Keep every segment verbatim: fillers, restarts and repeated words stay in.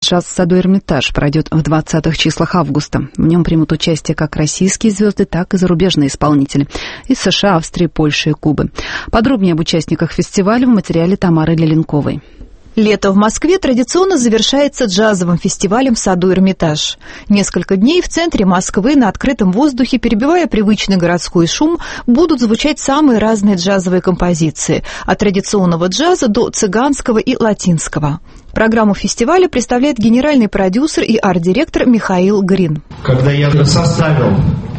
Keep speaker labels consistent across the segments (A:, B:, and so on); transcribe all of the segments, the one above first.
A: «Джаз в саду Эрмитаж» пройдет в двадцатых числах августа. В нем примут участие как российские звезды, так и зарубежные исполнители из США, Австрии, Польши и Кубы. Подробнее об участниках фестиваля в материале Тамары Леленковой.
B: Лето в Москве традиционно завершается джазовым фестивалем в саду Эрмитаж. Несколько дней в центре Москвы на открытом воздухе, перебивая привычный городской шум, будут звучать самые разные джазовые композиции, от традиционного джаза до цыганского и латинского. Программу фестиваля представляет генеральный продюсер и арт-директор Михаил Грин.
C: Когда я составил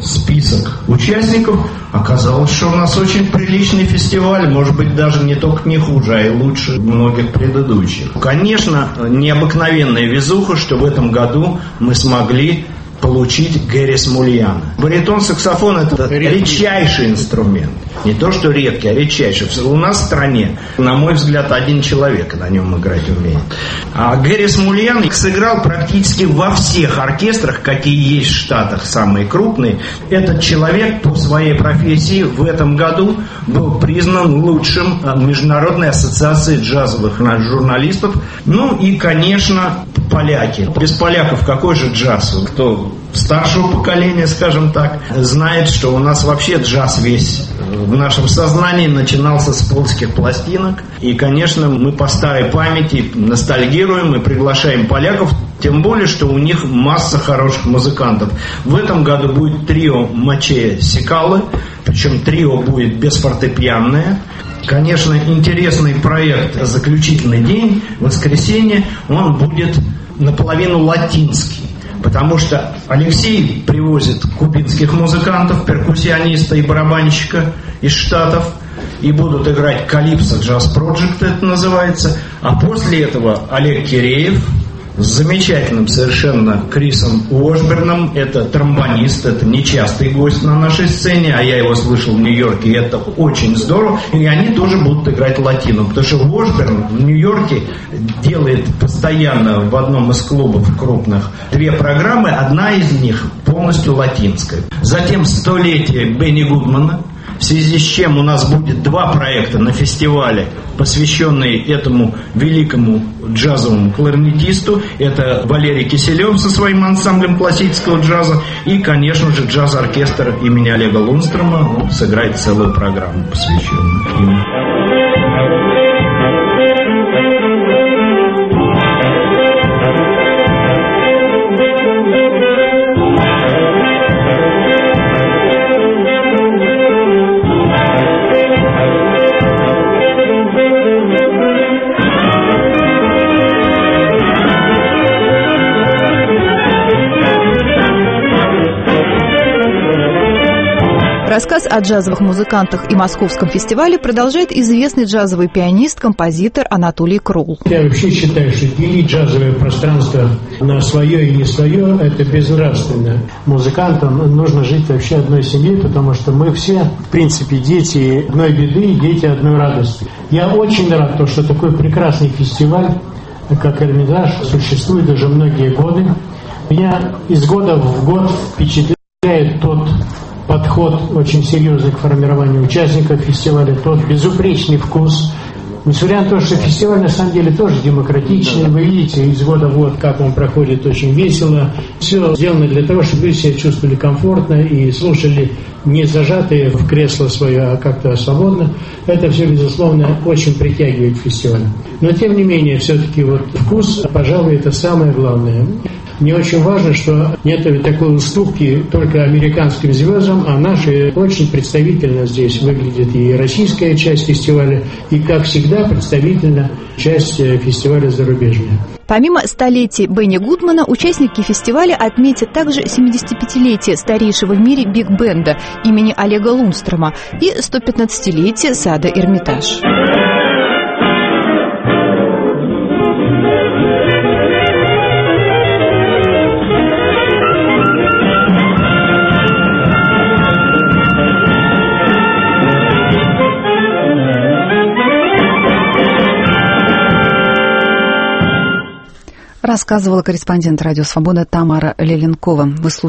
C: список участников, оказалось, что у нас очень приличный фестиваль, может быть, даже не только не хуже, а и лучше многих предыдущих. Конечно, необыкновенная везуха, что в этом году мы смогли получить Гэри Смульяна. Баритон-саксофон – это редчайший инструмент. Не то, что редкий, а редчайший. У нас в стране, на мой взгляд, один человек на нем играть умеет. А Гэри Смульян сыграл практически во всех оркестрах, какие есть в Штатах, самые крупные. Этот человек по своей профессии в этом году был признан лучшим Международной ассоциацией джазовых журналистов. Ну и, конечно, поляки. Без поляков какой же джаз? Кто старшего поколения, скажем так, знает, что у нас вообще джаз весь в нашем сознании начинался с польских пластинок. И, конечно, мы по старой памяти ностальгируем и приглашаем поляков, тем более, что у них масса хороших музыкантов. В этом году будет трио Мачея Сикалы, причем трио будет бесфортепианное. Конечно, интересный проект «Заключительный день», воскресенье, он будет наполовину латинский. Потому что Алексей привозит кубинских музыкантов, перкуссиониста и барабанщика из Штатов, и будут играть «Калипсо Джаз Проджект», это называется. А после этого Олег Киреев с замечательным совершенно Крисом Уошберном, это тромбонист, это нечастый гость на нашей сцене, а я его слышал в Нью-Йорке, и это очень здорово. И они тоже будут играть латину, потому что Уошберн в Нью-Йорке делает постоянно в одном из клубов крупных две программы, одна из них полностью латинская. Затем столетие Бенни Гудмана, в связи с чем у нас будет два проекта на фестивале, посвященные этому великому джазовому кларнетисту. Это Валерий Киселев со своим ансамблем классического джаза и, конечно же, джаз-оркестр имени Олега Лунстрома. Он сыграет целую программу, посвященную ему.
B: Рассказ о джазовых музыкантах и московском фестивале продолжает известный джазовый пианист, композитор Анатолий Крул.
D: Я вообще считаю, что делить джазовое пространство на свое и не свое – это безнравственно. Музыкантам нужно жить вообще одной семьей, потому что мы все, в принципе, дети одной беды, дети одной радости. Я очень рад, что такой прекрасный фестиваль, как Эрмитаж, существует уже многие годы. Меня из года в год впечатляет тот подход очень серьезный к формированию участников фестиваля, тот безупречный вкус. Несмотря на то, что фестиваль на самом деле тоже демократичный, вы видите из года в год, как он проходит, очень весело. Все сделано для того, чтобы люди себя чувствовали комфортно и слушали не зажатые в кресло свое, а как-то свободно. Это все, безусловно, очень притягивает фестиваль. Но, тем не менее, все-таки вот вкус, пожалуй, это самое главное. Мне очень важно, что нет такой уступки только американским звездам, а наши очень представительно здесь выглядит и российская часть фестиваля, и, как всегда, представительна часть фестиваля зарубежная.
B: Помимо столетий Бенни Гудмана, участники фестиваля отметят также семидесятипятилетие старейшего в мире биг-бенда имени Олега Лунстрома и сто пятнадцатилетие сада Эрмитаж.
A: Рассказывала корреспондент «Радио Свобода» Тамара Леленкова. Вы слушаете